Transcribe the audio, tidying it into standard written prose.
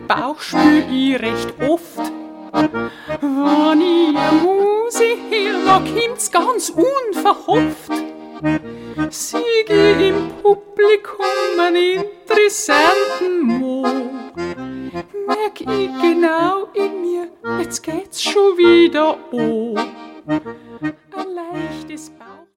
Bauch spür ich recht oft. Wenn ich eine Musik höre, da kommt's ganz unverhofft. Sieh ich im Publikum einen interessanten Mo, merk ich genau in mir, jetzt geht's schon wieder an. Ein leichtes Bauch